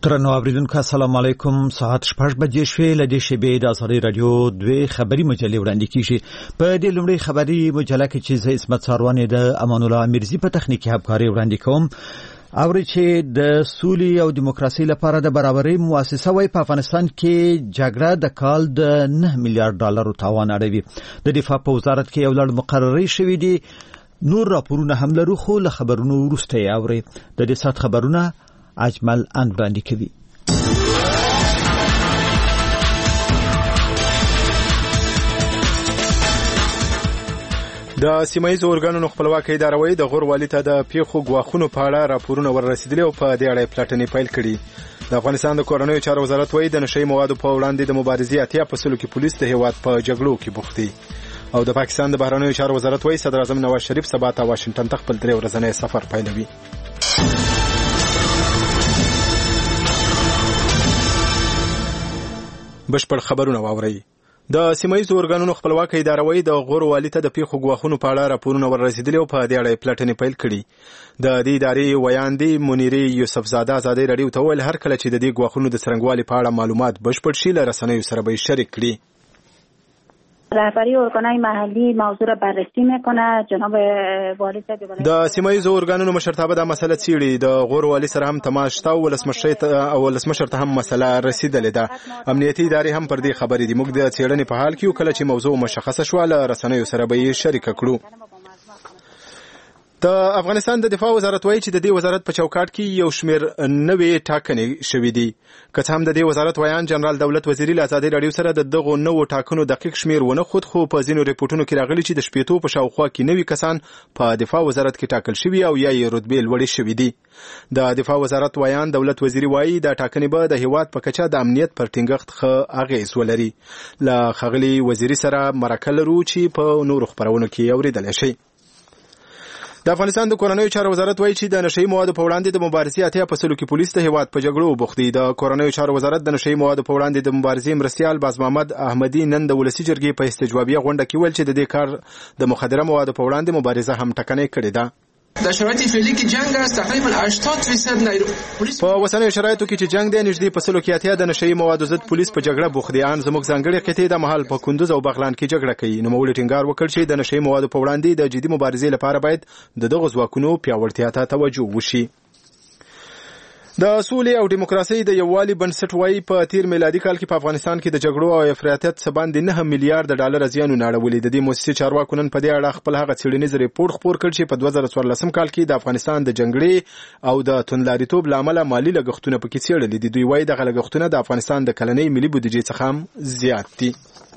درنو اوریدونکو السلام علیکم. ساعت 6 بجې شوې. له دې شیبې د ازادي رادیو دوه خبري مجلې وړاندې کیږي. په دې لومړی خبري مجله کې چې عصمت ساروانی د امان الله امیرزی په تخنیکی همکاري وړاندې کوم. اوري چې د سولې او دیموکراسي لپاره د برابرۍ مؤسسه وای په افغانستان کې جګړه د کال د 9 میلیارډ ډالر تاوان اړوي. د دفاع په وزارت کې یو لړ مقرري شوې دي. نور راپورونه هم لرو خو له خبرونو وروسته یې اوري. د دې سات خبرونه اجمل ان وړاندې کوي. د سیمایي اورګانونو خپلواکۍ ادارې د غور والي ته د پیښو غواخونو په اړه راپورونه ورسېدلي او په دې اړه پلټنې پیل کړي. د افغانستان د کورنیو چارو وزارت وایي د نشئی موادو په وړاندې د مبارزې اتیا په سلو کې پولیس د هیواد په جګړو کې بوخت دي. او د پاکستان د بهرنیو چارو وزارت وایي صدر اعظم نواز شریف سبا ته واشنگټن ته خپل 3 ورځنی سفر پیلوي. بشپړ خبرونه واوري. د سیمایي اورګانونو خپلواکۍ ادارې وایي د غور والي ته د پیښو غواخونو په اړه راپورونه ورسېدلي او په دې اړه پلټنې پیل کړي. د دې ادارې ویاندې منیرې یوسفزاده ازادي رادیو ته ویل هر کله چې د دې غواخونو د څرنګوالي په اړه معلومات بشپړ شي له رسنیو سره به شریک کړي. رهبری ارگان‌های محلی موضوع را بررسی میکنه. جناب والی صاحب د سیمایي اورګانونو مشرتابه د مسله څیړي. د غور والي سره هم تماس شته او ولسمشر ته هم مسله رسیدلې ده. امنیتي ادارې هم پر دې خبرې دي. موږ د څیړنې په حال کې کله چې موضوع مشخصه شو له رسنیو سره به شریک کړو. د افغانستان د دفاع وزارت وایي چې د دې وزارت په چوکاټ کې یو شمېر نوې ټاکنې شوې دي. که څه هم د دې وزارت ویان جنرال دولت وزیری له ازادي رادیو سره د دغو نوو ټاکنو دقیق شمېر ونه خود خو په ځینو ریپورتونو کې راغلي چې د شپېتو په شاوخوا کې نوي کسان په دفاع وزارت کې ټاکل شوي او یا یې رتبې لوړې شوي دي. د دفاع وزارت ویان دولت وزیری وایي د ټاکنې به د هیواد په کچه د امنیت پر ټینګښت ښه اغېز ولري. له ښاغلي وزیری سره مرکه لرو چې په نورو خبرونو کې اورېدلی شئ. د افغانستان د کورنیو چارو وزارت وایي چې د نشئی موادو په وړاندې د مبارزې اتیا په سلو کې پولیس د هیواد په جګړو بوخت دي. د کورنیو چارو وزارت د نشئی موادو په وړاندې د مبارزې مرستیال باز محمد احمدی نن د ولسی جرګې په استجوابیه غونډه کې ویل چې د دې کار د مخدره موادو په وړاندې مبارزه هم ټکنۍ کړې ده. در شرایط فعلی که جنگ است تقریبا 80% نیرو پولیس په وسنیو شرایطو کې چې جنگ دی نږدې په سلو کې اتیا د نشئی موادو ضد پولیس په جګړه بوخت دي. ان زموږ ځانګړي قطعې د محل په کندوز او بغلان کې جګړه کوي. نوموړي ټینګار وکړ چې د نشئی موادو په وړاندې د جدي مبارزې لپاره باید د دغو ځواکونو پیاوړتیا ته توجه وشي. د سولې او دیموکراسي د یووالي بنسټ وایي په تیر میلادي کال کې په افغانستان کې د جګړو او افراطیت څخه باندې 9 میلیارډ ډالر زیانونه اړولې. د دې مؤسسې چارواکو نن په دې اړه خپل هغه څېړنیز ریپورت خپور کړ چې په 2014 کال کې د افغانستان د جنګړې او د توندلاریتوب لامل مالی لګښتونه پکې څېړلې دي. دوی وایي دغه لګښتونه د افغانستان د کلنۍ ملي بودیجې څخه هم زیات دي.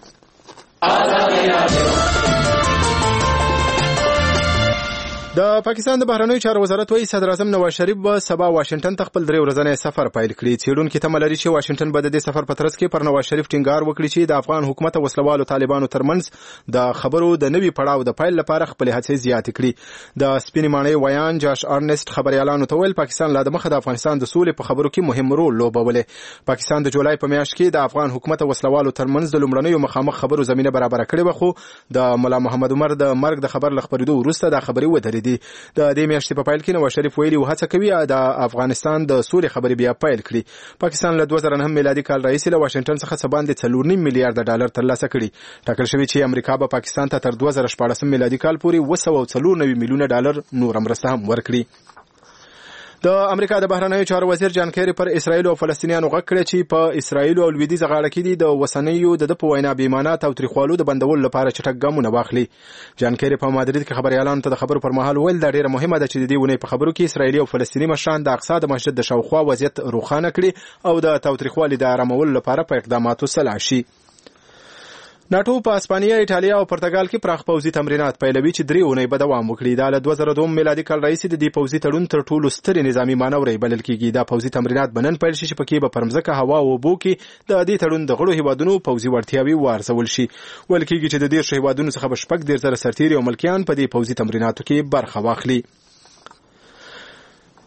د پاکستان د بهرنیو چارو وزارت وایي صدر اعظم نواز شریف به سبا واشنگټن ته خپل 3 ورځنی سفر پیل کړي. څېړونکي تمه لري چې واشنگټن به د دې سفر په ترڅ کې پر نواز شریف ټینګار وکړي چې د افغان حکومت او وسلوالو طالبانو ترمنځ د خبرو د نوي پړاو د پیل لپاره خپل هڅې زیاتې کړي. د سپینې ماڼۍ ویان جاش ارنست خبريالانو ته ویل پاکستان لا د مخه د افغانستان د سولې په خبرو کې مهم رول لوبولی. پاکستان د جولای په میاشت کې د افغان حکومت او وسلوالو ترمنځ د لومړنیو مخامخ خبرو زمينه برابر کړې و خو د مولا محمد عمر د مرګ د خبر لخبرېدو وروسته د خبرې ودرېدې. د دې میاشتې په پیل کې نواز شریف ویلي و هڅه کوي د افغانستان د سولې خبرې بیا پیل کړي. پاکستان له 2009 میلادي کال راهیسې له واشنگټن څخه څه باندې 4.5 میلیارډ ډالر ترلاسه کړي. ټاکل شوی چې امریکا به پاکستان ته تر 2014 میلادي کال پورې 294 میلیونه ډالر نور مرسته هم ورکړي. د امریکا د بهرنیو چارو وزیر جان کیری پر اسرایل او فلسطینیانو غږ کړی چې په اسرایل او لویدیځ غاړه کې د وسنیو د په وینا بیمانه تاوتریخوالو د بندولو لپاره چټک ګامونه واخلي. جان کیری په مادرید کې خبريالانو ته د خبرو پر مهال ویل دا ډیره مهمه ده چې د دې ونې په خبرو کې اسرایلی او فلسطینی مشران د اقصی د مسجد د شاوخوا وضعیت روښانه کړي او د تاوتریخوالي د آرامولو لپاره په اقداماتو سلا شي. ناتو په اسپانیا، ایټالیا او پرتګال کې پراخ پوځي تمرینات پیلوي چې 3 اونۍ به دوام وکړي. دا له 2002 میلادي کال راهیسې د دې پوځي تړون تر ټولو ستر نظامی مانورې بلل کېږي. دا پوځي تمرینات بنن پیل شي چې پکې به پرمځکه هوا او اوبو کې د دې تړون د غړو هیوادونو پوځي وړتیاوي وارزول شي. ول کېږي چې د دې هیوادونو څخه به شپږ 10,000 سرتیري او ملکیان په دې پوځي تمریناتو کې برخه واخلي.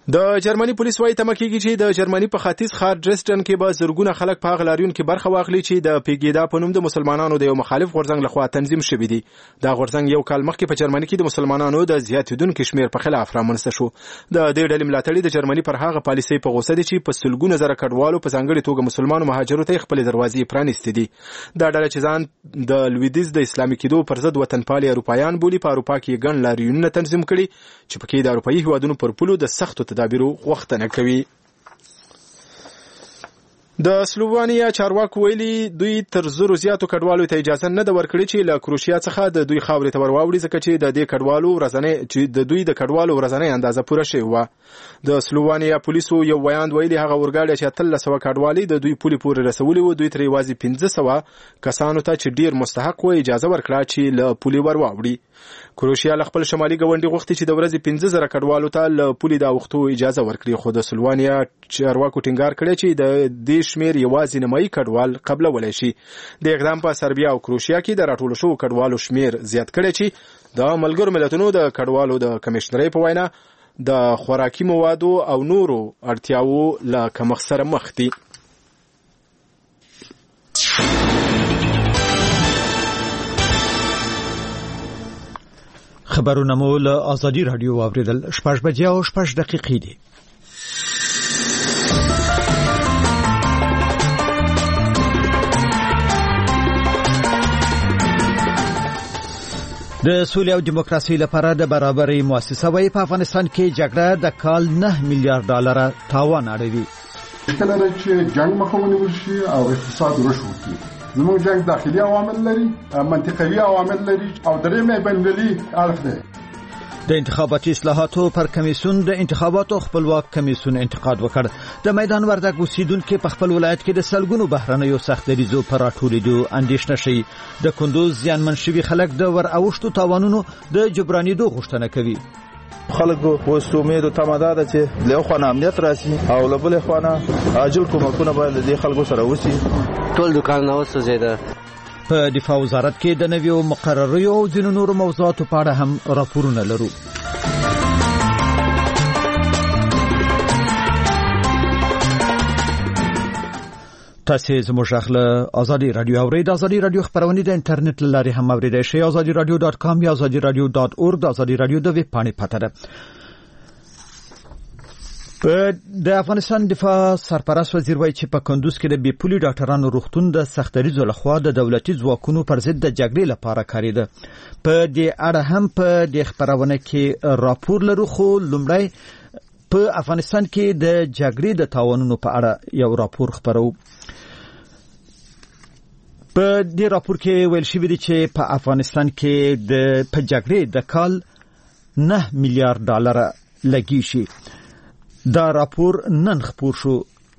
د جرمني پولیس وايي تمه کېږي چې د جرمني په ختیځ ښار ډریسډن کې به زرګونه خلک په هغه لاریون کې برخه واخلي چې د پیګیدا په نوم د مسلمانانو د یو مخالف غورځنګ لخوا تنظیم شوی دی. دا غورځنګ یو کال مخکې په جرمني کې د مسلمانانو د زیاتیدونکو شمیر په خلاف رامنځته شو. د دې ډلې ملاتړي د جرمني پر هغه پالیسۍ په غوسه دي چې په سلګونه زره کډوالو په ځانګړي توګه مسلمانو مهاجرو ته خپل دروازې پرانیستې دي. دا ډله چې ځان د لویدیځ د اسلامي کېدو پر ضد وطنپالي اروپایان بولي په اروپا کې ګڼ لاریونونه تنظیم کړي چې پکې د اروپایي هیوادونو پر پولو د سختو تدابیرو غوښتنه کوي. د سلووانیا چارواکو ویلي دوی تر زرو زیاتو کډوالو ته اجازه نه ده ورکړې چې له کروشیا څخه د دوی خاورې ته ورواوړي ځکه چې د دې کډوالو ورځنۍ اندازه پوره شوې وه. د سلووانیا پولیسو یو ویاند ویلي هغه اورګاډی چې 1300 کډوالي د دوی پولې پورې رسولي وو دوی تر یوازې 1500 کسانو ته چې ډیر مستحق وو اجازه ورکړه چې له پولې ورواوړي. کروشیا له خپل شمالي ګاونډي غوښتي چې د ورځې 15000 کډوالو ته له پولې د اوختو اجازه ورکړي خو د سلووانیا چارواکو ټینګار کړی چې د دې شمیر یوازې نیمایي کډوال قبلولی شي. د اقدام په سربیا او کروشیا کې د راټولو شوو کډوالو شمیر زیات کړی چې د ملګرو ملتونو د کډوالو د کمشنرۍ په وینا د خوراکي موادو او نورو اړتیاوو له کمښت سره مخ دي. خبرونه مو له آزادي رادیو واوریدل. 6:06 دي. د سولې او دیموکراسي لپاره د برابرۍ مؤسسه وايي په افغانستان کې جګړه د کال 9 میلیارډ ډالر تاوان اړوي. کله چې جنگ مخاوني وشي او اقتصاد رشد وکړي زموږ جنگ داخلي عوامل لري منطقوي عوامل لري او درېمه بین‌المللي اړخ دی. د انتخاباتي اصلاحاتو پر کمیسیون د انتخاباتو خپلواک کمیسیون انتقاد وکړ. د میدان وردګ اوسیدونکو په خپل ولایت کې د سلګونو بهرنیو سخت دریزو پر راټولېدو اندېښنه شي. د کندوز زیانمن شوي خلک د ور اوښتو تاوانونو د جبرانېدو غوښتنه کوي. خلکو اوس امید او تمه ده چې له خو نه امنیت راشي او له بل خو نه عاجل کومکونه باید د خلکو سره وشي. ټول دکانونه وسوځیدل. په دفاع وزارت کې د نویو مقرریو او ځینو نورو موضوعاتو په اړه هم راپورونه لرو. تاسو زموږ خپل آزادي رادیو اورید. آزادي رادیو خبرونه د انټرنیټ لارې هم اوریدئ شئ. azadiradio.com یا azadiradio.org د آزادي رادیو د ویب پاڼې پته ده. د افغانستان دفاع سرپرست وزیر وایي چې په کندوز کې د بیپولي ډاکټرانو روغتون د سختدریزو لخوا د دولتي ځواکونو پر ضد د جګړې لپاره کاریده. په دې اړه هم په دې خبرونه کې راپور لرو خو لومړی په افغانستان کې د جګړې د تاوانونو په اړه یو راپور خبرو. په دې راپور کې ویل شوی دی چې په افغانستان کې په جګړې د کال 9 میلیارډ ډالر لګی شي. دا راپور نن خپور شو.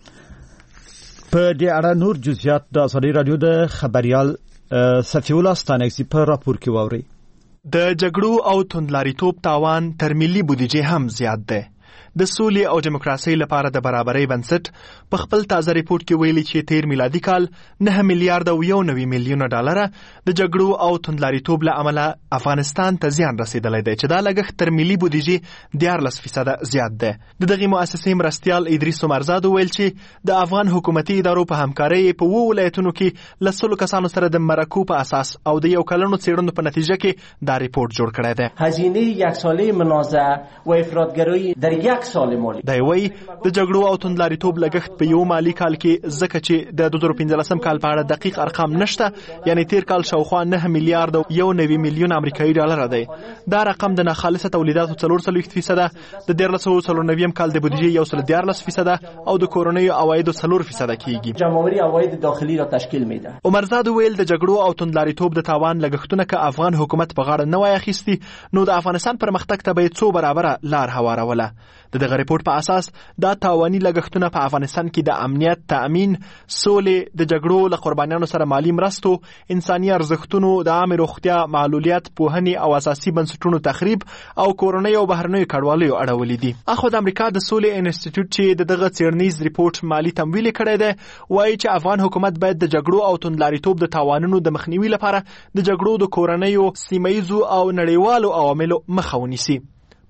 په دې اړه نور جزئیات د آزادي رادیو د خبريال صفی الله ستانکزی په راپور کې واوري. د جګړو او توندلاریتوب تاوان تر ملي بودیجې هم زیات ده. د سولې او دیموکراسي لپاره د برابرۍ بنسټ په خپل تازه ریپورت کې ویلي چې تیر میلادي کال 9 میلیارډ او 1.9 میلیون ډالر د جګړو او توندلاریتوب له امله افغانستان ته زیان رسیدلی دی چې دا لګښت تر ملي بودیجې 14% زیات دی. د دغه مؤسسې مرستیال ادریس عمرزاد ویل چې د افغان حکومتي ادارو په همکارۍ په 2 ولایتونو کې له 100 کسانو سره د مرکو په اساس او د یو کلونو څېړنو په نتیجه کې دا ریپورت جوړ کړی دی. هزینه یک ساله منازعه و افراطگرایی در یک سال مالی. دا وایي د جګړو او توندلاریتوب لګښت په یو مالی کال کې ځکه چې د 2015 کال په اړه دقیق ارقام نشته، یعنی تیر کال شاوخوا 9 میلیارډ او 1.9 میلیون امریکایي ډالر دی. دا رقم د ناخالصه تولیداتو 4.3%، د 1499 کال د بودیجې 1.14% او د کورنیو عوایدو 4% کیږي. جمعآوری عواید داخلي را تشکیل میده. عمرزاد ویل د جګړو او توندلاریتوب د تاوان لګښتونه که افغان حکومت په غاړه نه وای اخیستي نو د افغانستان پرمختګ ته به 2 برابره لار هواروله. د دغه ریپورت په اساس دا تاواني لګښتونه په افغانستان کې د امنیت تأمین، سولې، د جګړو له قربانیانو سره مالی مرستو، انساني ارزښتونو، د عامه روغتیا، معلولیت، پوهنې او اساسي بنسټونو تخریب او کورنۍ او بهرنیو کډوالیو اړولې دي. اخو د امریکا د سولې انسټیټیوټ چې دغه څېړنیز ریپورت مالی تمویل کړی دی وایي چې افغان حکومت باید د جګړو او توندلاریتوب د تاوانونو د مخنیوي لپاره د جګړو د کورنیو، سیمه ییزو او نړیوالو عواملو مخه ونیسي.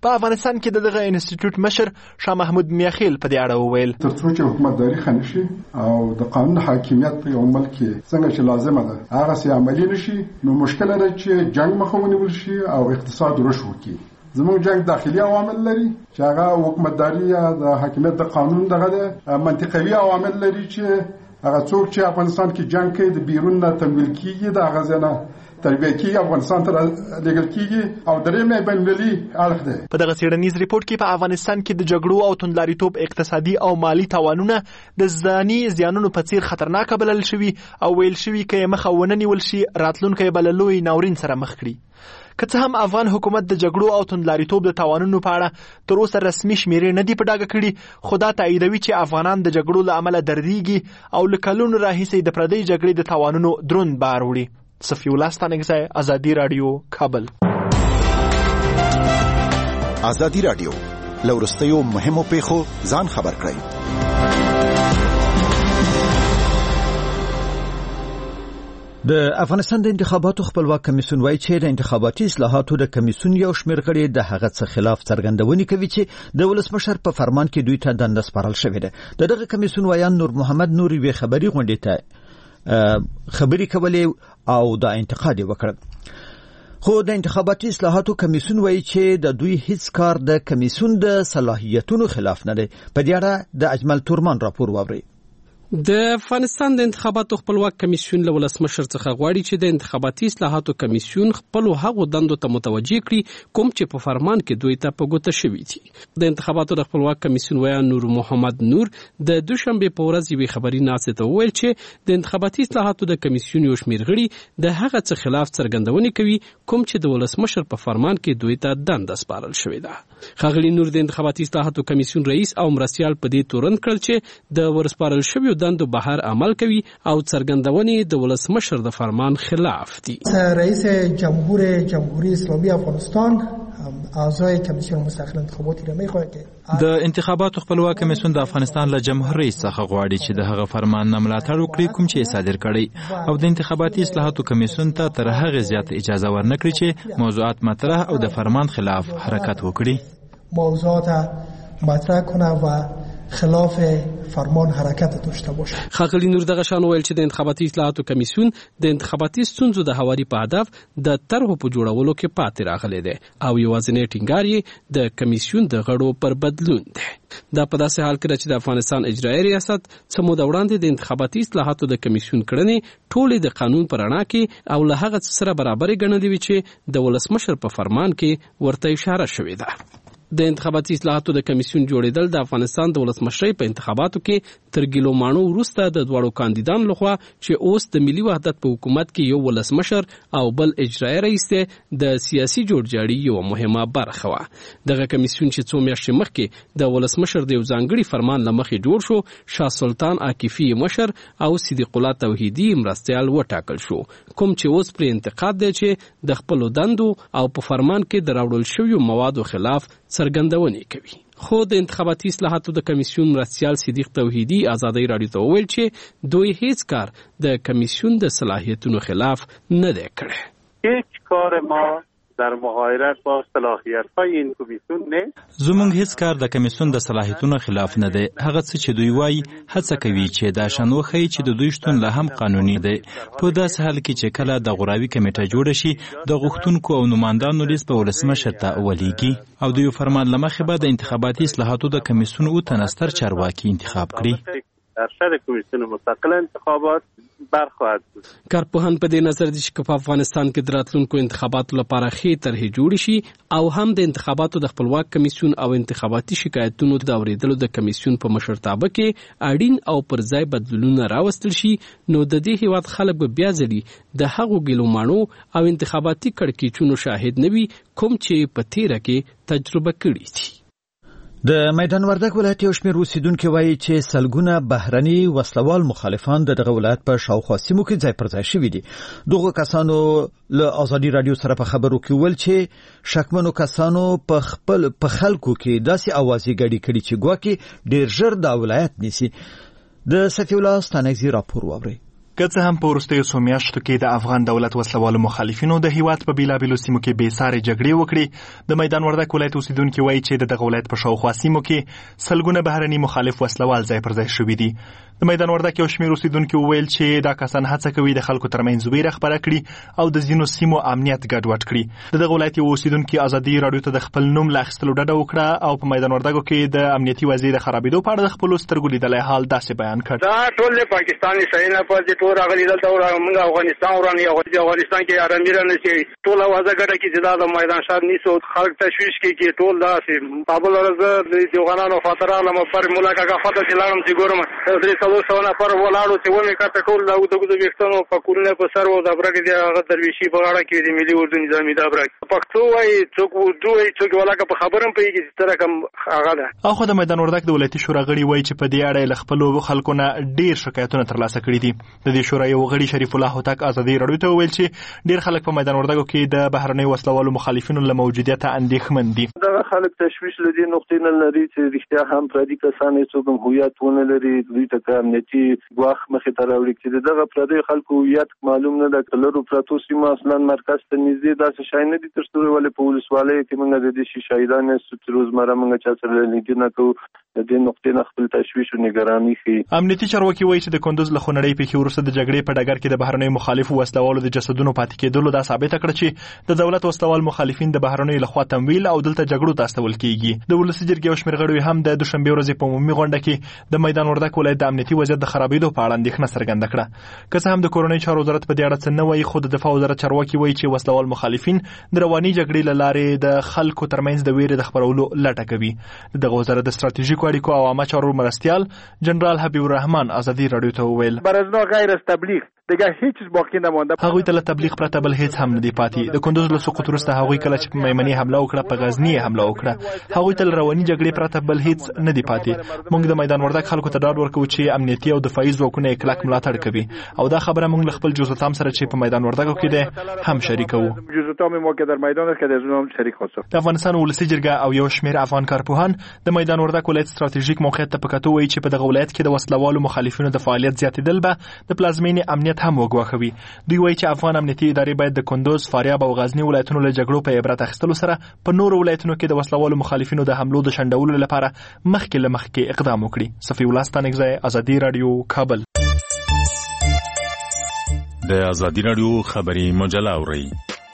په افغانستان کې دغه انسټیټیوټ مشر شاه محمود میاخیل په دې اړه وویل ترڅو چې حکومتداري خنشي او د قانون حاکمیت په یو ملک کې څنګه چې لازمه ده هغه سي عملی نشي نو مشکل لري چې جنگ مخه ونیول شي او اقتصاد رشد وکړي. زموږ جنگ داخلي عوامل لري چې هغه حکومتداري یا د حاکمیت د قانون دغه ده، منطقوي عوامل لري چې هغه څوک چې افغانستان کې جنگ کوي د بیرون نه تمویل کیږي د هغه ځنه تربیه کیږي افغانستان ته لېږل کیږي او درېمه بینالمللي اړخ دی. په دغه څېړنیز ریپورت کې په افغانستان کې د جګړو او توندلاریتوب اقتصادي او مالی تاوانونه د ځاني زیانونو په څیر خطرناک بلل شوي او ویل شوي که یې مخه ونه نیول شي راتلونکی به له لوی ناورین سره مخ کړي. که څه هم افغان حکومت د جګړو او توندلاریتوب د تاوانونو په اړه تر اوسه رسمي شمیرې نه دي په ډاګه کړي، خو دا تاییدوي چې افغانان د جګړو له امله دردیږي او له کلونو راهیسې د پردۍ جګړې د تاوانونو دروند بار وړي. صفی الله ستانکزی، ازادي رادیو، کابل. ازادي رادیو له وروستیو مهمو پیښو ځان خبر کړئ. د افغانستان د انتخاباتو خپلواک کمیسیون وایي چې د انتخاباتي اصلاحاتو د کمیسیون یو شمېر غړي د هغه څه خلاف څرګندونې کوي چې د ولسمشر په فرمان کې دوی ته دنده سپارل شوې ده. دغه کمیسیون وایان نور محمد نوري وی خبري غونډې ته خبري کولې او دا انتقاد وکړ. خو د انتخاباتي اصلاحاتو کمیسیون وایي چې د دوی هیڅ کار د کمیسیون د صلاحیتونو خلاف نه دی. په دې اړه د اجمل تورمان راپور واوري. د افغانستان د انتخاباتو خپلواک کمیسیون له ولسمشر څخه غواړي چې د انتخاباتي اصلاحاتو کمیسیون خپل هغو دندو ته متوجه کړي کوم چې په فرمان کې دوی ته په ګوته شوي دي. د انتخاباتو د خپلواک کمیسیون ویان نور محمد نور د دوشنبه په ورځ یوې خبري ناستې ته وویل چې د انتخاباتي اصلاحاتو د کمیسیون یو شمېر غړي د هغه څه خلاف څرګندونې کوي کوم چې د ولسمشر په فرمان کې دوی ته دنده سپارل شوې ده. ښاغلي نور د انتخاباتي اصلاحاتو کمیسیون رئیس او مرستیال په دې تورن کړل چې د ورسپارل شویو دندو بهر عمل کوي او څرګندونې د ولسمشر د فرمان خلاف دي. رئیس جمهوری اسلامی افغانستان اعضای کمیسیون مستقل انتخاباتی را میخواهد که د انتخاباتو خپلواک کمیسیون د افغانستان له جمهور رئیس څخه غواړي چې د هغه فرمان نه ملاتړ وکړي کوم چې صادر کړي او د انتخاباتي اصلاحاتو کمیسیون ته تر هغه زیات اجازه ورنکړي چې موضوعات مطرح او د فرمان خلاف حرکت وکړي. موضوعات مطرح کنه و خلاف فرمان حرکت داشته باشه. ښاغلي نور دغه شان ویل چې د انتخاباتي اصلاحاتو کمیسیون د انتخاباتي ستونزو د هواري په هدف د طرحو په جوړولو کې پاتې راغلی دی او یوازینی ټینګار یې د کمیسیون د غړو پر بدلون دی. دا په داسې حال کې چې د افغانستان اجرایي ریاست څه موده وړاندې د انتخاباتي اصلاحاتو د کمیسیون کړنې ټولې د قانون په رڼا کې او له هغه سره برابرې ګڼلې وي چې د ولسمشر په فرمان کې ورته اشاره شوې ده. د انتخاباتي اصلاحاتو د کمیسیون جوړیدل د افغانستان د ولسمشرۍ په انتخاباتو کې تر ګیلو مانو وروسته د دواړو کاندیدانو لخوا چې اوس د ملي وحدت په حکومت کې یو ولسمشر او بل اجرایي رئیس دی د سیاسي جوړجاړي یو مهمه برخه وه. دغه کمیسیون چې څو میاشتې مخکې د ولسمشر د یو ځانګړي فرمان له مخې جوړ شو، شاه سلطان عاکفي مشر او صدیق الله توحیدي مرستیال وټاکل شو، کوم چې اوس پرې انتقاد دی چې د خپلو دندو او په فرمان کې د راوړل شویو موادو خلاف څرګندونې کوي. خو د انتخاباتي اصلاحاتو د کمیسیون مرستیال صدیق توحیدی ازادي رادیو ته وویل چې دوی هیڅ کار د کمیسیون د صلاحیتونو خلاف نه دی کړی. هیڅ کار ما در مغایرت با صلاحیت‌های این کمیسیون نه. زموږ هیڅ کار د کمیسیون د صلاحیتونو خلاف نه دی. هغه څه چې دوی وایي هڅه کوي چې دا شنوخی چې د دوی شتون له هم قانوني دی. په داسې حال کې چې کله د غوراوي کمیټه جوړه شي د غوښتونکو او نمایندانو لیست په ولسمشر ته ولیږي او د یو فرمان له مخې به د انتخاباتي اصلاحاتو د کمیسیون او تنستر چارواکي انتخاب کړي. در شد کمیسیون مستقل انتخابات برخواهد بود. کارپوهان په دې نظر دي چې په افغانستان کې د راتلونکو انتخاباتو لپاره ښې طرحې جوړې شي او هم د انتخاباتو د خپلواک کمیسیون او انتخاباتي شکایتونو د اورېدلو د کمیسیون په مشرتابه کې اړین او پر ځای بدلونونه راوستل شي، نو د دې هیواد خلک به بیا ځلې د هغو ګیلومانو او انتخاباتي کړکېچونو شاهد نه وي کوم چې په تیره کې تجربه کړي دي. د میدان وردګ ولایت یو شمېر اوسیدونکي وایي چې سلګونه بهرني وسلوال مخالفان دغه ولایت په شاوخوا سیمو کې ځای پر ځای شوي دي. دغه کسانو له ازادي رادیو سره په خبرو کې ویل چې شکمنو کسانو په خلکو کې داسې اوازې ګډې کړي چې ګواکې ډېر ژر دا ولایت نیسي. د صفی الله ستانکزی راپور واورئ. که څه هم په وروستیو څو میاشتو کې د افغان دولت وسلوالو مخالفینو د هیواد په بیلابیلو سیمو کې بې ساري جګړې وکړې. د میدان وردګ ولایت اوسیدونکي وایي چې دغه ولایت په شاوخوا سیمو کې سلګونه بهرني مخالف وسلوال ځای پر ځای شوي دي. د میدان وردګ یو شمېر اوسیدونکي وویل چې دا کسان هڅه کوي د خلکو ترمنځ ویره خپره کړي او د ځینو سیمو امنیت ګډوډ کړي. دغه ولایت یو اوسیدونکي ازادي راډیو ته د خپل نوم له اخیستلو ډډه وکړه او په میدان وردګ کې د امنیتي وضعیت د خرابېدو په اړه د خپلو سترګو لیدلی حال داسې بیان کړ. دا ټول د پاکستاني سینا په دې ټول راغلي دلته موږ افغانستان ورانه افغانستان کې آرامي نه شي ټول وازه ګډه کې چې دا د میدان شاد نیسو خلک تشویش کې ټول داسې کابل ورځ د دیوغانانو فاترانو مفر مولا کاکا فاته چې لاړم چې ګورم درې څلور سوه نفر ولاړو چې ومې کاته ټول د اوږدو ویښتانو په کورونه په سر و د برګ د هغه درویشي په غاړه کې د ملي اردو نظامي د برګ پښتو وایي څوک اردو وایي څوک ولاکه په خبرم پوهېږي چې څه رقم هغه ده. اخو د میدان وردګ د ولایتي شورا غړي وایي چې په دې اړه له خپلو خلکو نه ډېر شکایتونه ترلاسه کړي دي. د دې شورا یو غړي شریف الله هوتک ازادي راډیو ته وویل چې ډېر خلک په میدان وردګ کې د بهرنیو وسلوالو مخالفینو له موجودیت اندېښمن دي. دغه خلک تشویش لري نقطې نه لري چې رښتیا هم پردي کسان څوک هم هویت ونه لري دوی ته امنیتي ګواښ مخې ته راوړي چې دغه پردي خلکو هویت معلوم نه ده. کلرو پراتو سیمه اصلا مرکز ته نږدې داسې شی نه دي تر څو ولې په ولسوالۍ کې موږ د دې شهیدان یې روزمره موږ چا سره لیدنه کوو د دې نقطې نه خپل تشویش او نگراني ښیي. امنیتي چارواکي وایي چې د کندوز له خونړۍ پیښې وروسته د جګړې په ډګر کې د بهرنیو مخالفو وسلوالو د جسدونو پاتې کېدلو دا ثابته کړه چې د دولت وسلوال مخالفین د بهرنیو لخوا تمویل او دلته جګړو ته استول کېږي. د ولسي جرګې یو شمېر غړي هم د دوشنبې ورځې په عمومي غونډه کې د میدان وردګ ولایت د امنیتي وضعیت د خرابېدو په اړه اندېښنه څرګنده کړه. که څه هم د کورنۍ چارو وزارت په دې اړه څه نه وایي خو د دفاع وزارت چارواکي وایي چې وسلوال مخالفین د رواني جګړې له لارې د خلکو ترمنځ د ویرې د خپرولو لټه کوي. دغه وزارت د ستراتیژیکو اړیکو او عامه چارو مرستیال جنرال حبیب الرحمن ازادي راډیو ته وویل برازنا غیر از تبلیغ دیگه هیڅ باقی نمانده. هغوی ته له تبلیغ پرته بل هیڅ هم نه دی پاتې. د کندوز له سقوط وروسته هغوی کله چې په میمنې حمله وکړه په غزني حمله وکړه. هغوی ته له رواني جګړې پرته بل هیڅ نه دی پاتې. موږ د میدان وردګ خلکو ته ډاډ ورکوو چې امنیتي او دفاعي ځواکونه یې کلک ملاتړ کوي او دا خبره موږ له خپل جزوتام سره چې په میدان وردګ کې ده هم شریکوو. جزوتام ما که در میدان است که در اون شریک هستم. د افغانستان ولسي جرګه او یو شمېر افغان کارپوهان د میدان وردګ ولایت ستراتیژیک موقعیت ته په کتو وایي چې په دغه ولایت کې د وسلوالو مخالفینو د فعالیت زیاتېدل به د پلازمینې امنیت هم وګواښوي. دوی وایي چې افغان امنیتي ادارې باید د کندوز، فاریاب او غزنی ولایتونو له جګړو په عبرت اخیستلو سره په نورو ولایتونو کې د وسلوالو مخالفینو د حملو د شنډولو لپاره مخکې له مخکې اقدام وکړي. صفي الله ستانکزی، ازادي راډیو، کابل. د ازادي راډیو خبري مجله اورئ.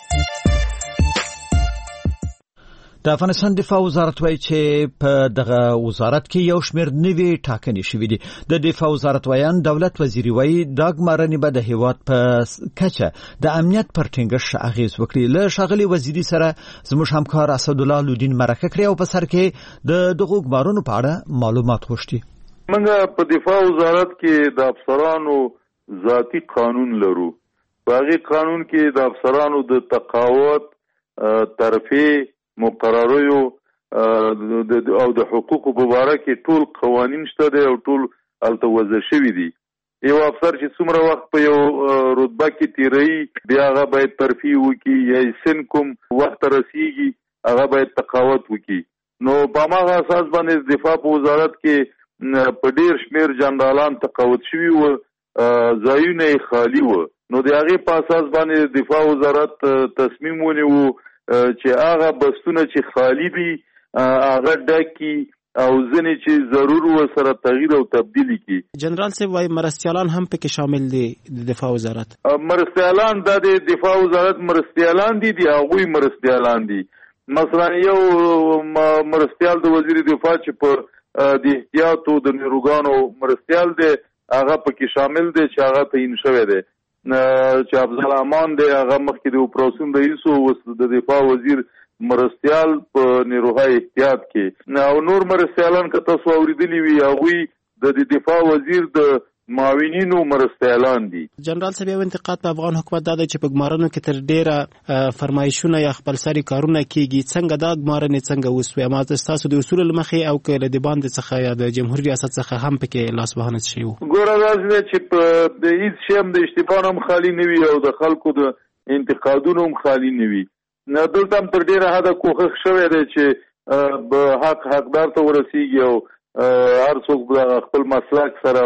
د افغانستان دفاع وزارت وایي چې په دغه وزارت کې یو شمېر نوي ټاکنې شوي دي. د دفاع وزارت وایان دولت وزیري وایي دا ګمارنې به د هیواد په کچه د امنیت پر ټینګښت اغیز وکړي. له ښاغلي وزیري سره زموږ همکار اسدالله لودین مرکه کړې او په سر کې د دغو ګمارنو په اړه معلومات غوښتي. موږ په دفاع وزارت کې د افسرانو ذاتی قانون لرو. په هغې قانون کې د افسرانو د تقاعد، ترفیع، مقرریو او د حقوقو په باره کې ټول قوانین شته دي او ټول هلته وضع شوي دي. یو افسر چې څومره وخت په یو رتبه کې تیروي بیا هغه باید ترفیع وکړي یا سن کوم وخت رسیږي هغه باید تقاعد وکړي. نو په هماغه اساس باندې دفاع په وزارت کې په ډېر شمېر جنرالان تقاعد شوي وو، ځایونه یې خالي وو. نو د هغې په اساس باندې دفاع وزارت تصمیم ونیو چې هغه بستونه چې خالی دي هغه ډکي او ځینې چې ضرور ورسره تغییر او تبدیلی کی. جنرال صاحب وايي مرستیالان هم پکې شامل دي د دفاع وزارت. مرستیالان د دفاع وزارت مرستیالان دي هغوی مرستیالان دي. مثلا یو مرستیال د وزیر دفاع چې په د احتیاطو د نیروګانو مرستیال دی هغه پکې شامل دی چې هغه تعیین شوی دی. چې افضل امان دی هغه مخکې د اپراسیون رئیس او د دفاع وزیر مرستیال په نیروهای احتیاط کې او نور مرستیالان که تاسو اوریدلی وي هغوی د دفاع وزیر د معاونینو مرستیالان دي. جنرال صاحب یو انتقاد په افغان حکومت دا دی چې په ګمارنو کې تر ډیره فرمایشونه یا خپلسري کارونه کیږي. څنګه دا ګمارنې څنګه وسوي؟ اما تاسو د اصولو له مخې او که له د باندې څخه یا د جمهوریت ریاست څخه هم پکې لاس وهنه شوي وو؟ ګوره داسې چې په هېڅ شی هم د اشتباه هم خالي نه وي او د خلکو د انتقادونو هم خالي نه وي. دلته هم تر ډیره حده کوښښ شوی دی چې حقدار ته ورسیږي او هر څوک خپل مسلک سره او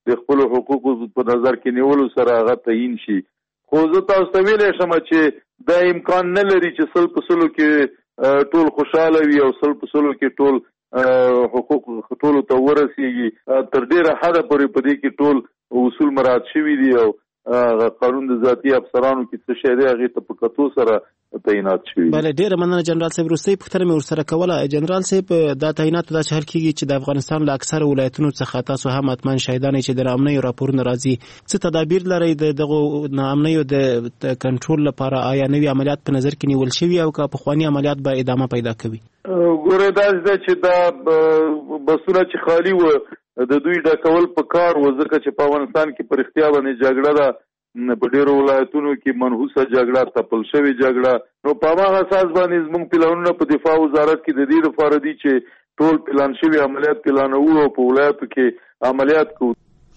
د خپل حقوقو په نظر کې نیولو سره هغه تعیین شي. خو زه تاسو ته ویلی شم چې دا امکان نه لري چې 100% کې ټول خوشاله وي او 100% کې ټول حقوق ټولو ته ورسیږي. تر ډیره حده پورې په دې کې ټول اصول مراعات شوي دي او قانون د ذاتي افسرانو کې څه شی دی هغې ته په کتو سره تعینات شوي. بله ډېره مننه جنرال صاحب. وروستۍ پوښتنه مې ورسره کوله جنرال صاحب، دا تعینات داسې حل کېږي چې د افغانستان له اکثره ولایتونو څخه تاسو هم حتما شاهدان چې د ناامنیو راپورونه راځي، څه تدابیر لرئ د دغو ناامنیو د کنټرول لپاره؟ آیا نوي عملیات په نظر کې نیول شوي او که پخواني عملیات به ادامه پیدا کوي؟ ګوره داسې ده چې دا بسونه چې خالي و د دوی ډکول په کار و، ځکه چې په افغانستان کې په رښتیا باندې جګړه ده، په ډېرو ولایتونو کې منحوسه جګړه، تپل شوې جګړه. نو په هماغه اساس باندې زموږ پلانونه په دفاع وزارت کې د دې لپاره دي چې ټول پلان شوي عملیات پلانوو او په ولایتو کې عملیات کوو.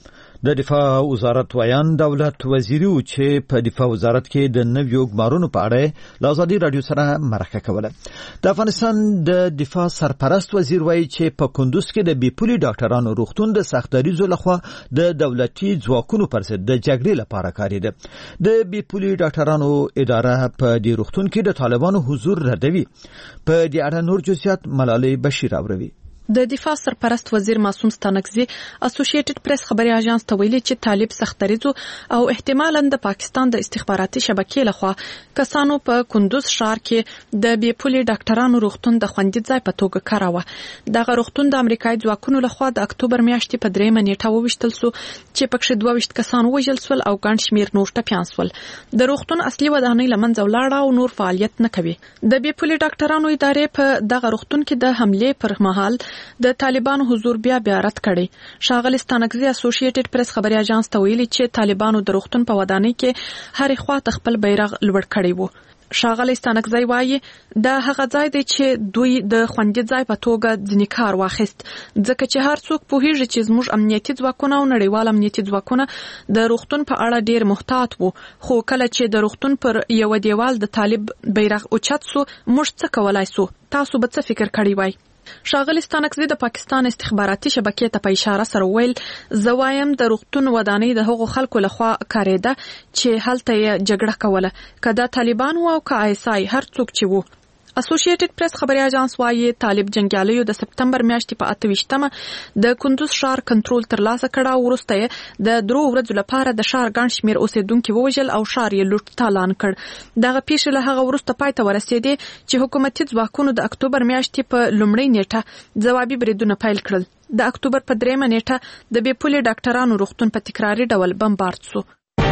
د دفاع وزارت ویان دولت وزیری و چې په دفاع وزارت کې د نویو ګمارونو په اړه له ازادي رادیو سره مرکه کوله. د افغانستان د دفاع سرپرست وزیر وایي چې په کندوز کې د بیپولي ډاکټرانو روغتون د سختدریزو لخوا د دولتي ځواکونو پر ضد د جګړې لپاره کارېده. د بیپولي ډاکټرانو اداره په دې روغتون کې د طالبانو حضور ردوي. په دې اړه نور جزئیات ملالۍ بشیر اوروي. د دفاع سرپرست وزیر معصوم ستانکزی اسوسییټډ پریس خبري اژانس ته ویلي چې طالب سختدریزو او احتمالاً د پاکستان د استخباراتي شبکې لخوا کسانو په کندوز ښار کې د بیپولي ډاکټرانو روغتون د خوندي ځای په توګه کاراوه. دغه روغتون د امریکایي ځواکونو لخوا د اکتوبر میاشتې په 3 نیټه وویشتل شو چې پکښې 22 کسان وژل شول او ګڼ شمېر نور ټپیان شول. د روغتون اصلي ودانۍ له منځه ولاړه او نور فعالیت نه کوي. د بیپولي ډاکټرانو ادارې په دغه روغتون کې د حملې پر مهال د طالبانو حضور بیا رد کړي. ښاغلي ستانکزی اسوسییټډ پریس خبري اژانس ته ویلي چې طالبانو د روغتون په ودانۍ کې هرې خوا خپل بیرغ لوړ کړی وو. ښاغلي ستانکزی وایي دا هغه ځای دی چې دوی د خوندي ځای په توګه ځینې کار واخیست، ځکه چې هر څوک پوهیږي چې زموږ امنیتي ځواکونه او نړیوال امنیتي ځواکونه د روغتون په اړه ډیر محتاط وو. خو کله چې د روغتون پر یو دیوال د طالب بیرغ اوچت سو، موږ څه کولای سو؟ تاسو به څه فکر کړی وای؟ ښاغلي ستانکزی د پاکستان استخباراتي شبکې ته په اشاره سره ویل، زه وایم د روغتون ودانۍ د هغو خلکو لخوا کارېده چې هلته یې جګړه کوله، که دا طالبان وو او که ISI هر څوک چې وو. اسوسییټډ پریس خبري اژانس وایي طالب جنګیالیو د سپتمبر میاشتې په 28مه د کندوز ښار کنټرول ترلاسه کړ او وروسته یې د 3 ورځو لپاره د ښار ګڼ شمېر اوسېدونکي ووژل او ښار یې لوټ تالان کړ. دغه پیښې له هغه وروسته پای ته ورسېدې چې حکومتي ځواکونو د اکتوبر میاشتې په لومړۍ نیټه ځوابي بریدونه پیل کړل. د اکتوبر په 3 نیټه د بیپولي ډاکټرانو روغتون په تکراري ډول بمبارد شو.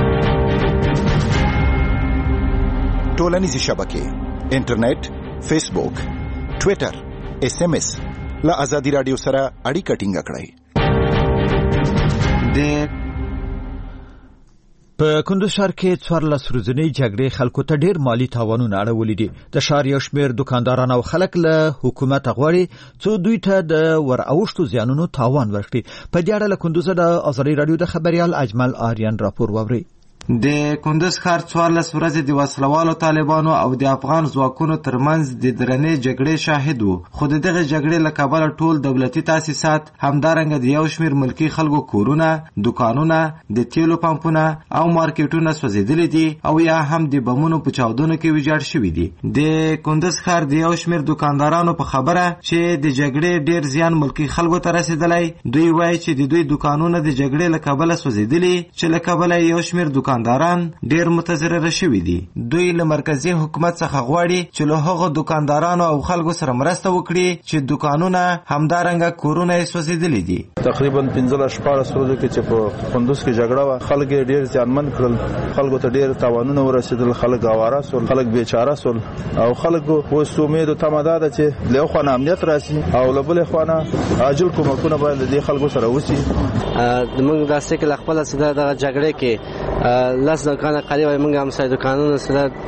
ټولنیزې شبکې، انټرنیټ، فیسبوک، ټویټر، SMS له ازادي رادیو سره اړیکه ټینګه کړئ. په کندوز ښار کې 14 ورځې جګړې خلکو ته ډیر مالی تاوانونه اړولي دي. د ښار یو شمېر دکانداران او خلک له حکومت غواړي څو دوی ته د ور اوښتو زیانونو تاوان ورکړي. په دې اړه له کندوز د ازادي رادیو د خبريال اجمل آریان راپور واوري. د کندوز ښار 14 ورځې د وسلوالو طالبانو او د افغان ځواکونو ترمنځ د درنې جګړې شاهد وو. خو د دغه جګړې له کبله ټول دولتي تاسیسات، همدارنګه د یو شمېر ملکي خلکو کورونه، دکانونه، د تیلو پمپونه او مارکیټونه سوځېدلي دي او یا هم د بمونو په چاودنو کې ویجاړ شوي دي. د کندوز ښار د یو شمېر دکاندارانو په خبره چې د جګړې ډیر زیان ملکي خلکو ته رسېدلی، دوی وایي چې د دوی دکانونه د جګړې له کبله سوځېدلي، چې له کبله یو شمېر دکانداران ډیر متضرر شوي دي. دوی له مرکزی حکومت څخه غواړي چې له هغو دکاندارانو او خلکو سره مرسته وکړي چې دکانونه همدارنګه کورونه یې سوځېدلي دي. تقریبا 15-16 ورځې کې چې په کندوز کې جګړه وه، خلک یې ډیر زیانمن کړل، خلکو ته ډیر تاوانونه ورسېدل، خلک اواره سول، خلک بیچاره سول او خلکو اوس امید او تمه ده چې له یو خوا امنیت راسي او له بلې خوا نه عاجل کومکونه باید د خلکو سره وشي. موږ داسې کې له خپله سره دغه جګړې کې 10 دکانه قریبا موږ هم سره دکانونه سره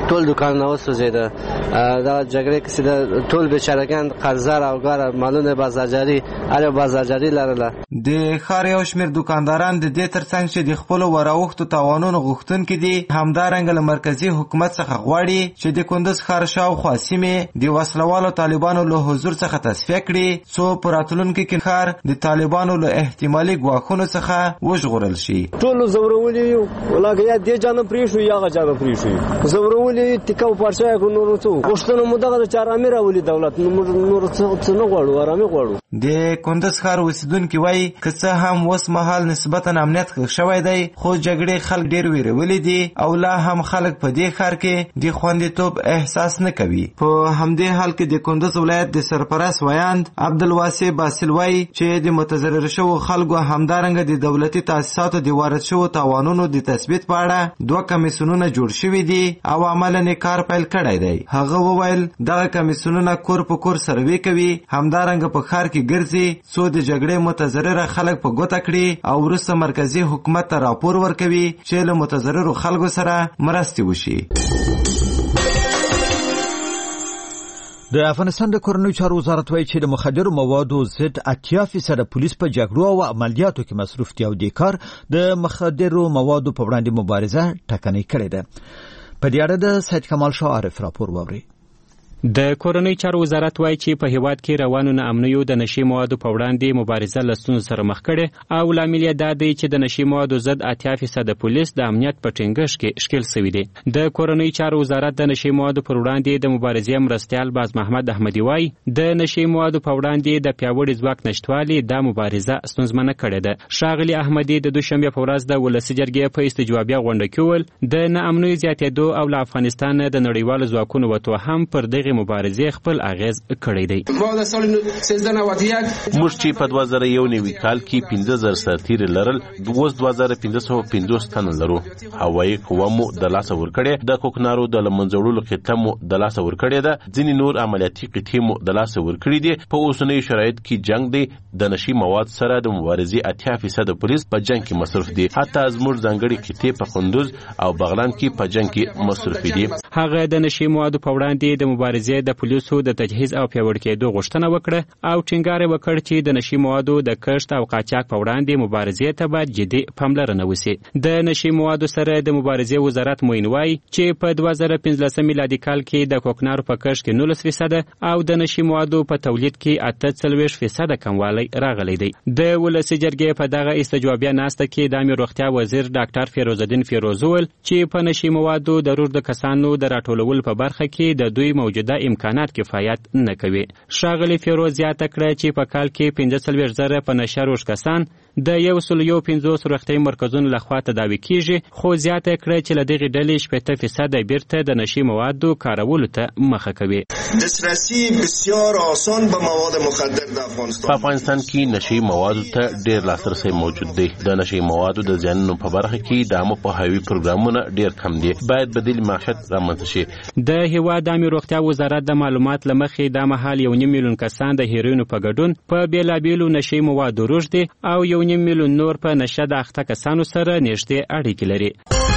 ټول دکانونه وسوځېده دا جګړې کې د ټول بیچارهګان قرضدار او ګاره مالونه بازارجاري هر بازارجاري لرله. د ښار یو شمېر دوکانداران د دې ترڅنګ چې د خپلو وراوښتو تاوانونو غوښتونکي دي همدارنګه له مرکزي حکومت څخه غواړي چې د کندوز ښار شاوخوا سیمې د وسلوالو طالبانو له حضور څخه تصفیه کړي څو په راتلونکي کې ښار د طالبانو له احتمالي ګواښونو څخه وژغورل شي. ټولو زورولي یو ولاګه یا دې جانم پریښو یا هغه جانم پریښو زورولي ټیکاو پارچا کو نور څه غوښتنه مو دغه چارامي راولي دولت نور څه نه غواړو آرامي غواړو. د کندوز ښار اوسیدونکي وایي که څه هم اوس مهال نسبتا امنیت ښه شوی دی خو جګړې خلک ډېر ویرولي دي او لا هم خلک په دې ښار کې د خوندیتوب احساس نه کوي. په همدې حال کې د کندوز ولایت د سرپرست ویاند عبدالواسع باسل وایي چې د متضرر شوو خلکو همدارنګه د دولتي تاسیساتو د وارد شوو تاوانونو د تثبیت په اړه 2 کمیسیونونه جوړ شوي دي او عملاً یې کار پیل کړی دی. هغه وویل دغه کمیسیونونه کور په کور سروې کوي همدارنګه په ښار کې ګرځي څو د جګړې متضرره خلک په ګوته کړي او وروسته مرکزي حکومت ته راپور ورکوي چې له متضررو خلکو سره مرستې وشي. د افغانستان د کورنیو چارو وزارت وایي چې د مخدرو موادو ضد 80% پولیس په جګړو او عملیاتو کې مصروف دي او د کار د مخدرو موادو په وړاندې مبارزه ټکنۍ کړې ده. په دې اړه د سید کمال شاه عارف راپور واوري. د کورنیو چارو وزارت وایي چې په هیواد کې روانو ناامنیو د نشي موادو په وړاندې مبارزه له ستونزو سره مخ کړې او لامل یې دا دی چې د نشي موادو ضد 80% پولیس د امنیت په ټینګښت کې ښکیل سوي دي. د کورنیو چارو وزارت د نشي موادو پر وړاندې د مبارزې مرستیال باز محمد احمدي وایي د نشي موادو په وړاندې د پیاوړي ځواک نشتوالي دا مبارزه ستونزمنه کړې ده. ښاغلي احمدي د دوشنبه په ورځ د ولسي جرګې په استجوابیه غونډه کې وویل د ناامنیو زیاتېدو او له افغانستان د نړیوالو ځواکونو وتو هم پر دغه مبارزه خپل اغیز کړی دی. موږ چې په 2001 کال کې 15000 سرتیري لرل اوس 2550 تن لرو. هوایي قوه مو د لاسه ورکړې د کوکنارو د لمنځوړلو قطعه مو د لاسه ورکړې ده. ځینې نور عملیاتي قطعې مو د لاسه ورکړې دي. په اوسنیو شرایط کې جنگ دی. د نشي مواد سره د مبارزې 80% پولیس په جنگ کې مصروف دي. حتی زموږ ځانګړي قطعې په کندوز او بغلان کې په جنگ کې مصروف دي. هغه د نشي موادو په وړاندې د مبارزې د پولیسو د تجهیز او پیاوړي کېدو غوښتنه وکړه او ټینګار وکړ چې د نشي موادو د کښت او قاچاق په وړاندې مبارزې ته باید جدي پاملرنه وشي. د نشي موادو سره د مبارزې وزارت موین وایي چې په 2015 میلادي کال کې د کوکنارو په کښت کې 19% او د نشي موادو په تولید کې 48% کموالی راغلی دی. د ولسي جرګې په دغه استجوابیه ناسته کې د عامه روغتیا وزیر ډاکټر فیروز الدین فیروز وویل چې په نشي موادو د رود کسانو د راټولولو په برخه کې د دوی موجوده امکانات کفایت نه کوي. ښاغلي فیروز زیاته کړه چې په کال کې 45,000 په نشه روږ کسان د 150 روغتیايي مرکزونو لخوا تداوي کیږي خو زیاته کړه چې له دغې ډلې 70% بیرته د نشي موادو کارولو ته مخه کوي. دسترسی بسیار آسان به مواد مخدر د افغانستان په افغانستان کې نشي موادو ته ډېر لاسرسی موجود دی. د نشي موادو د زیانونو په برخه کې د عامه پوهاوي پروګرامونه ډېر کم دي. باید بدیل معیشت رامنځته شي. د هیواد عامه روغتیا وزارت د معلومات لمخې د مهال 1.5 میلیون کسان د هیروینو په ګډون په بیلابیلو نشي موادو روږ دي او 1.5 میلیون نور په نشه د اخته کسانو سره نږدې اړیکې لري.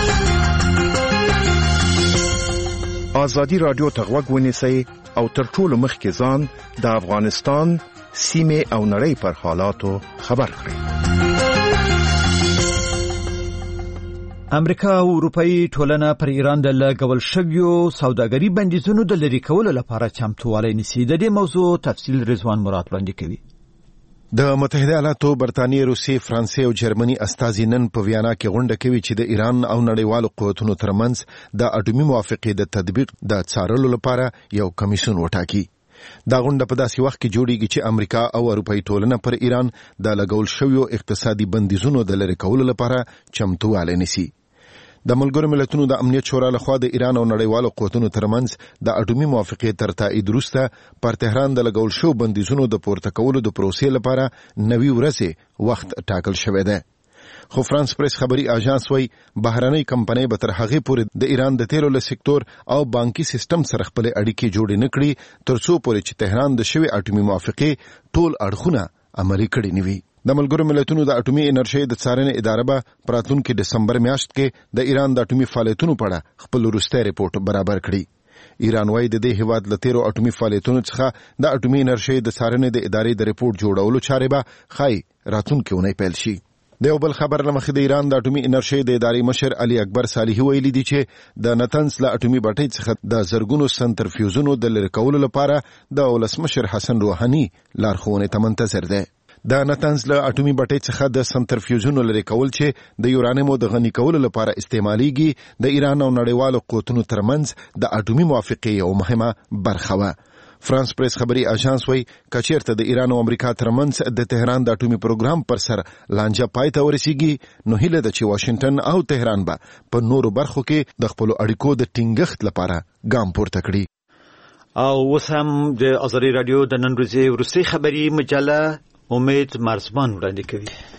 ازادي رادیو ته غوږ ونیسئ او تر ټولو مخکې ځان د افغانستان سیمې او نړۍ پر حالاتو خبر کړئ. امریکا او اروپאי ټولنه پر ایران د لګول شویو سوداګري بندیزونو د لرې کولو لپاره چمتووالی نیسي. د دې موضوع تفصیل رضوان مراد وړاندې کوي. د متحده ایالاتو، برتانیې، روسیې، فرانسې او جرمني استازي نن په ویانا کې غونډه کوي چې د ایران او نړیوالو قوتونو ترمنځ د اټومي موافقې د تطبیق د څارلو لپاره یو کمیسیون وټاکي. دا غونډه په داسې وخت کې جوړیږي چې امریکا او اروپאי ټولنه پر ایران د لګول شویو اقتصادي بندیزونو د لرې کولو لپاره چمتووالی نیسي. د ملګرو ملتونو د امنیت شورا لخوا د ایران او نړیوالو قوتونو ترمنځ د اټومي موافقې تر تایید وروسته پر تهران د لګول شو بندیزونو د پورته کولو د پروسې لپاره 90 ورځې وخت ټاکل شوی دی. خو فرانس پریس خبري اژانس وایي بهرنۍ کمپنۍ به تر هغې پورې د ایران د تیلو له سکتور او بانکي سیستم سره خپل اړیکې جوړې نه کړي تر څو پورې چې تهران د شوی اټومي موافقې ټول اړخونه عملي کړي نه وي. د ملګرو ملتونو د اټومي انرژي د څارنې اداره به پراتونکو دسمبر میاشت کې د ایران د اټومي فعالیتونو په اړه خپل وروستي ریپورت برابر کړي. ایران وايي د دې هیواد له 13 اټومي فعالیتونو څخه د اټومي انرژي د څارنې د ادارې د ریپورت جوړولو چارې به خای راتلونکي اونۍ پیل شي. د یو بل خبر لمخې د ایران د اټومي انرژي د ادارې مشر علي اکبر صالحي ویلي دي چې د نتنز له اټومي بټۍ څخه د زرګونو سنترفیوزونو د لرې کولو لپاره د ولسمشر حسن روحاني لارښوونې ته منتظر دی. د نتنز له اټومي بټۍ څخه د سنترفیوزونو لرې کول چې د یورانیمو د غني کولو لپاره استعماليږي د ایران او نړیوالو قوتونو ترمنځ د اټومي موافقې یو مهمه برخه وه. فرانس پریس خبري اژانس وایي کچیرته د ایران او امریکا ترمنځ د تهران د اټومي پروګرام پر سر لانجه پای ته ورسیږي نو هیله ده چې واشنگټن او تهران به په نورو برخو کې د خپل اړیکو د ټینګښت لپاره ګام پورته کړي. او اوس هم د ازادي رادیو د نن ورځې وروستۍ خبري مجله امید مرزبان وړاندې کوي.